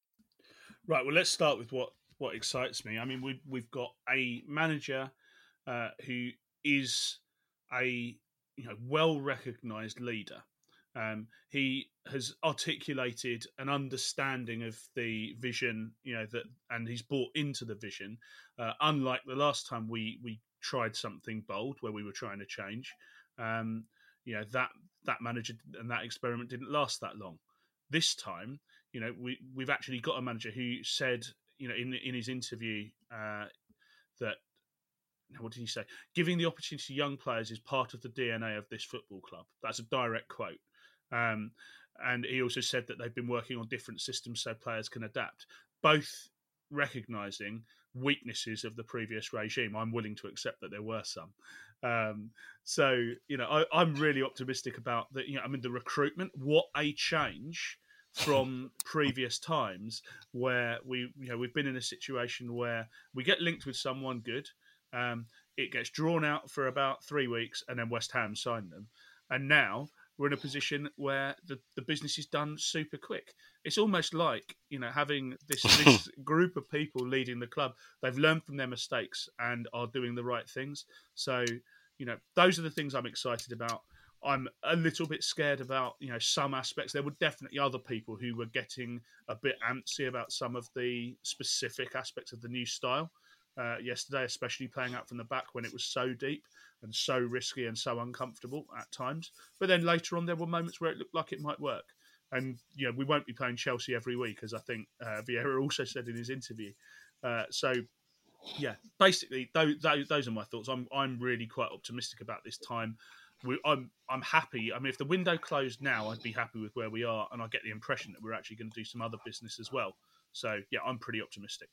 Right. Well, let's start with what, what excites me. I mean, we've, we've got a manager uh, who is a, you know, well-recognised leader. Um, he has articulated an understanding of the vision, you know, that, and he's bought into the vision. Uh, unlike the last time we we tried something bold, where we were trying to change, um, you know, that that manager and that experiment didn't last that long. This time, you know, we we've actually got a manager who said, you know, in in his interview uh, that. What did he say? Giving the opportunity to young players is part of the D N A of this football club. That's a direct quote. Um, and he also said that they've been working on different systems so players can adapt, both recognising weaknesses of the previous regime. I'm willing to accept that there were some. Um, so, you know, I, I'm really optimistic about that. You know, I mean, the recruitment, what a change from previous times where we, you know, we've been in a situation where we get linked with someone good. Um, it gets drawn out for about three weeks and then West Ham sign them. And now we're in a position where the, the business is done super quick. It's almost like, you know, having this, this group of people leading the club. They've learned from their mistakes and are doing the right things. So, you know, those are the things I'm excited about. I'm a little bit scared about, you know, some aspects. There were definitely other people who were getting a bit antsy about some of the specific aspects of the new style. Uh, yesterday, especially playing out from the back when it was so deep and so risky and so uncomfortable at times. But then later on, there were moments where it looked like it might work. And, you know, we won't be playing Chelsea every week, as I think uh, Vieira also said in his interview. Uh, so, yeah, basically, those, those, those are my thoughts. I'm I'm really quite optimistic about this time. We, I'm I'm happy. I mean, if the window closed now, I'd be happy with where we are. And I get the impression that we're actually going to do some other business as well. So, yeah, I'm pretty optimistic.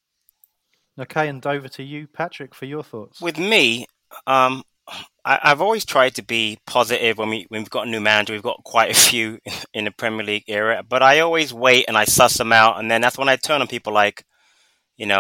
Okay, and over to you, Patrick, for your thoughts. With me, um, I, I've always tried to be positive when, we, when we've got a new manager. We've got quite a few in the Premier League era, but I always wait and I suss them out, and then that's when I turn on people like, you know,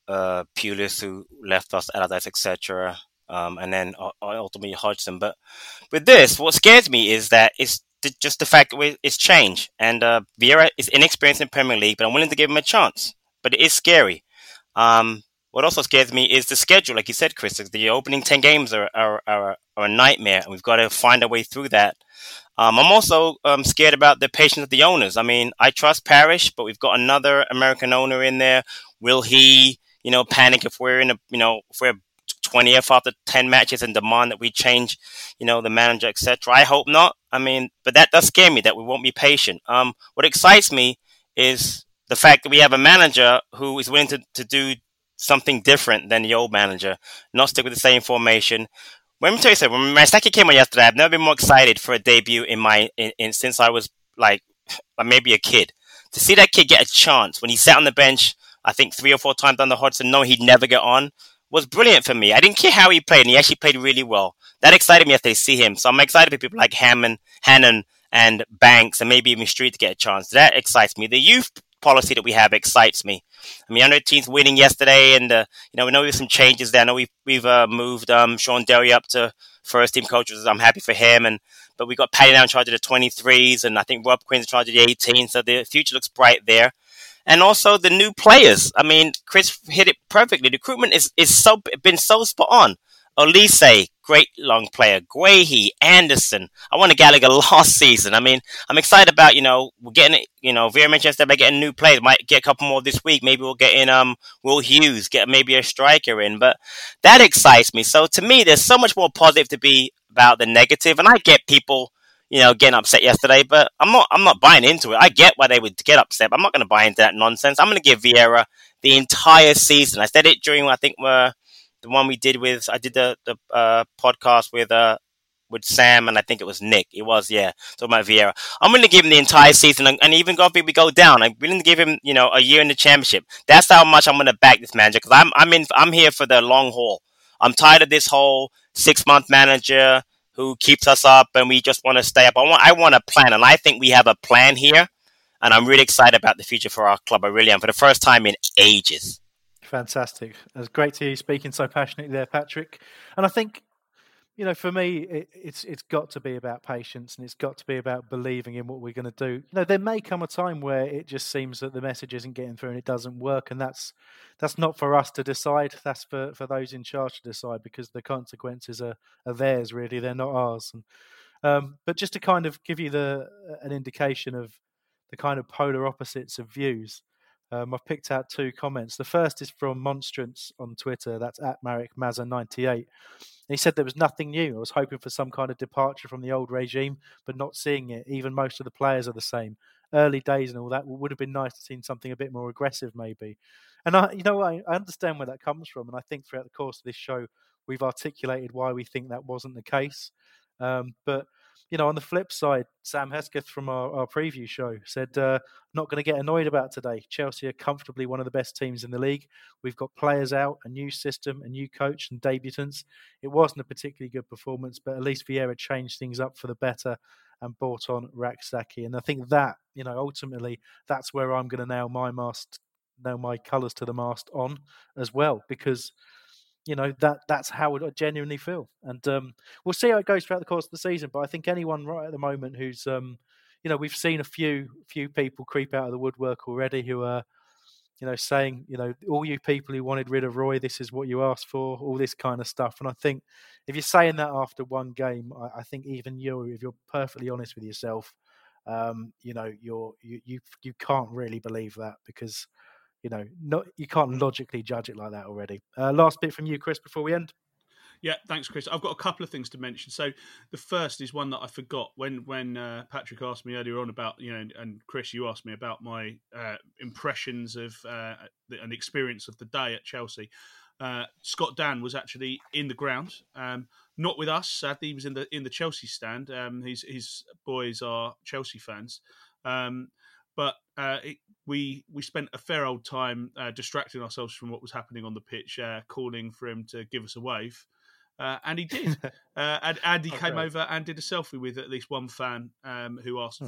uh, Pulis, who left us, Allardyce, et cetera, um, and then uh, ultimately Hodgson. But with this, what scares me is that it's th- just the fact that we- it's change. And uh, Vieira is inexperienced in Premier League, but I'm willing to give him a chance. But it is scary. Um, what also scares me is the schedule. Like you said, Chris, the opening ten games are, are, are, are a nightmare, and we've got to find a way through that. Um, I'm also um, scared about the patience of the owners. I mean, I trust Parrish, but we've got another American owner in there. Will he, you know, panic if we're in a, you know, if we're twentieth after ten matches and demand that we change, you know, the manager, et cetera? I hope not. I mean, but that does scare me that we won't be patient. Um, what excites me is the fact that we have a manager who is willing to, to do something different than the old manager, not stick with the same formation. Let me tell you something. When Masaki came on yesterday, I've never been more excited for a debut in my in, in since I was like maybe a kid. To see that kid get a chance when he sat on the bench, I think three or four times under Hodgson, knowing he'd never get on, was brilliant for me. I didn't care how he played, and he actually played really well. That excited me yesterday to see him. So I'm excited for people like Hammond, Hannon, and Banks, and maybe even Street to get a chance. That excites me. The youth policy that we have excites me. I mean, under eighteens winning yesterday, and uh, you know we know there's some changes there. I know we've we've uh, moved um, Sean Derry up to first team coaches. I'm happy for him, and but we got Paddy now in charge of the twenty-threes, and I think Rob Quinn's in charge of the eighteen. So the future looks bright there. And also the new players. I mean, Chris hit it perfectly. The recruitment is is so been so spot on. Olise, great long player. Guehi, Anderson. I wanted Gallagher last season. I mean, I'm excited about, you know, we're getting it, you know, Vera mentioned about getting new players. Might get a couple more this week. Maybe we'll get in um Will Hughes, get maybe a striker in. But that excites me. So to me, there's so much more positive to be about than negative. And I get people, you know, getting upset yesterday, but I'm not I'm not buying into it. I get why they would get upset, but I'm not going to buy into that nonsense. I'm going to give Vieira the entire season. I said it during, I think, uh, the one we did with, I did the, the uh, podcast with uh, with Sam, and I think it was Nick. It was, yeah, talking about Vieira. I'm going to give him the entire season, and, and even God forbid we go down, I'm willing to give him, you know, a year in the championship. That's how much I'm going to back this manager, because I'm I'm in I'm here for the long haul. I'm tired of this whole six month manager who keeps us up and we just want to stay up. I want I want a plan, and I think we have a plan here, and I'm really excited about the future for our club. I really am, for the first time in ages. Fantastic. It's great to hear you speaking so passionately there, Patrick. And I think, you know, for me, it, it's it's got to be about patience, and it's got to be about believing in what we're going to do. You know, there may come a time where it just seems that the message isn't getting through and it doesn't work, and that's that's not for us to decide. That's for, for those in charge to decide, because the consequences are, are theirs, really. They're not ours. And, um, but just to kind of give you the an indication of the kind of polar opposites of views, Um, I've picked out two comments. The first is from Monstrance on Twitter. That's at Marek Mazza ninety-eight. He said there was nothing new. I was hoping for some kind of departure from the old regime, but not seeing it. Even most of the players are the same. Early days and all that would have been nice to see something a bit more aggressive, maybe. And I, you know, I, I understand where that comes from, and I think throughout the course of this show, we've articulated why we think that wasn't the case. Um, but you know, on the flip side, Sam Hesketh from our, our preview show said, uh, not going to get annoyed about today. Chelsea are comfortably one of the best teams in the league. We've got players out, a new system, a new coach and debutants. It wasn't a particularly good performance, but at least Vieira changed things up for the better and brought on Rak-Saki. And I think that, you know, ultimately, that's where I'm going to nail my mast, nail my colours to the mast on as well, because you know, that that's how I genuinely feel. And um, we'll see how it goes throughout the course of the season. But I think anyone right at the moment who's, um, you know, we've seen a few few people creep out of the woodwork already who are, you know, saying, you know, all you people who wanted rid of Roy, this is what you asked for, all this kind of stuff. And I think if you're saying that after one game, I, I think even you, if you're perfectly honest with yourself, um, you know, you're you you you can't really believe that, because you know, not, you can't logically judge it like that already. Uh, last bit from you, Chris, before we end. Yeah, thanks, Chris. I've got a couple of things to mention. So the first is one that I forgot when when uh, Patrick asked me earlier on about, you know, and Chris, you asked me about my uh, impressions of uh, an experience of the day at Chelsea. Uh, Scott Dan was actually in the ground, um, not with us. Sadly, he was in the in the Chelsea stand. Um, his his boys are Chelsea fans. Um, But uh, it, we we spent a fair old time uh, distracting ourselves from what was happening on the pitch, uh, calling for him to give us a wave. Uh, and he did. uh, and, and he oh, came great. over and did a selfie with at least one fan um, who asked oh. for it.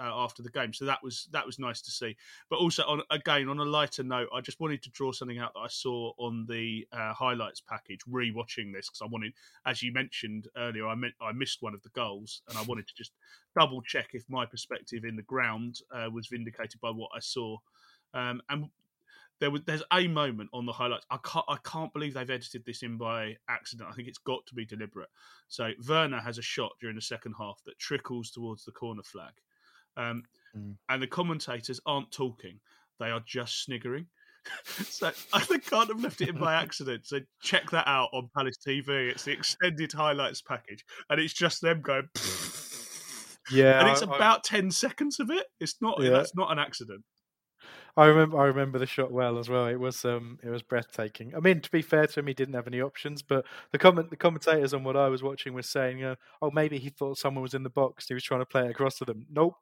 uh, after the game. So that was that was nice to see. But also, on again, on a lighter note, I just wanted to draw something out that I saw on the uh, highlights package, re-watching this, because I wanted, as you mentioned earlier, I meant I missed one of the goals, and I wanted to just double check if my perspective in the ground uh, was vindicated by what I saw. Um, and there was there's a moment on the highlights. I can't I can't believe they've edited this in by accident. I think it's got to be deliberate. So Werner has a shot during the second half that trickles towards the corner flag, um, mm. and the commentators aren't talking; they are just sniggering. So I can't have left it in by accident. So check that out on Palace T V. It's the extended highlights package, and it's just them going. Yeah, and it's I, about I, ten seconds of it. It's not. Yeah. That's not an accident. I remember. I remember the shot well as well. It was. Um. It was breathtaking. I mean, to be fair to him, he didn't have any options. But the comment, the commentators on what I was watching was saying, uh, "Oh, maybe he thought someone was in the box. He was trying to play it across to them." Nope.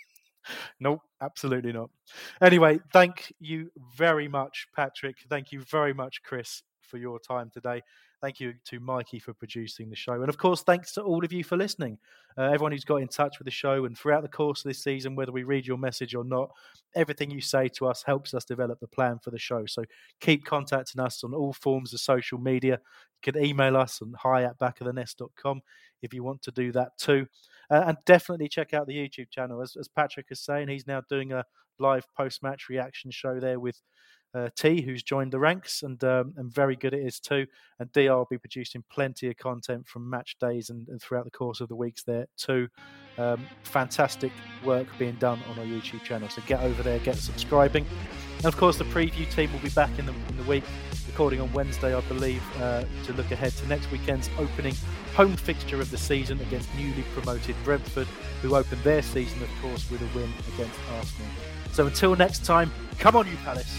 Nope, absolutely not. Anyway, thank you very much, Patrick. Thank you very much, Chris, for your time today. Thank you to Mikey for producing the show. And of course, thanks to all of you for listening. Uh, everyone who's got in touch with the show, and throughout the course of this season, whether we read your message or not, everything you say to us helps us develop the plan for the show. So keep contacting us on all forms of social media. You can email us on hi at back of the nest dot com if you want to do that too. Uh, and definitely check out the YouTube channel. As, as Patrick is saying, he's now doing a live post-match reaction show there with uh, T, who's joined the ranks, and um, and very good it is too. And D R will be producing plenty of content from match days and, and throughout the course of the weeks there too. Um, fantastic work being done on our YouTube channel. So get over there, get subscribing. And of course, the preview team will be back in the, in the week, recording on Wednesday, I believe, uh, to look ahead to next weekend's opening home fixture of the season against newly promoted Brentford, who opened their season, of course, with a win against Arsenal. So until next time, come on, you Palace.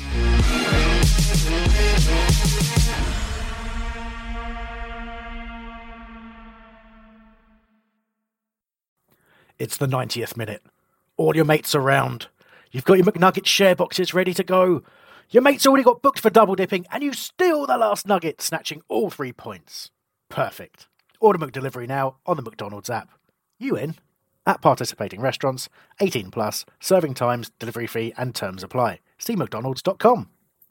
It's the ninetieth minute. All your mates around. You've got your McNugget share boxes ready to go. Your mate's already got booked for double dipping, and you steal the last nugget, snatching all three points. Perfect. Order McDelivery now on the McDonald's app. You in? At participating restaurants, eighteen plus, serving times, delivery fee, and terms apply. See mcdonalds dot com.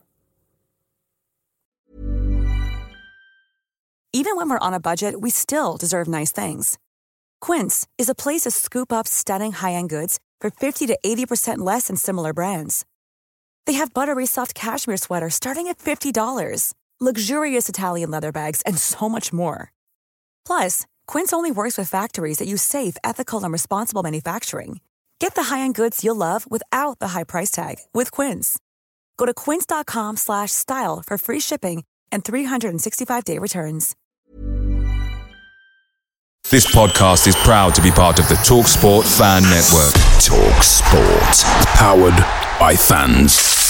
Even when we're on a budget, we still deserve nice things. Quince is a place to scoop up stunning high-end goods for fifty to eighty percent less than similar brands. They have buttery soft cashmere sweaters starting at fifty dollars, luxurious Italian leather bags, and so much more. Plus, Quince only works with factories that use safe, ethical, and responsible manufacturing. Get the high-end goods you'll love without the high price tag with Quince. Go to quince dot com slash style for free shipping and three sixty-five day returns. This podcast is proud to be part of the TalkSport Fan Network. TalkSport. Powered by fans.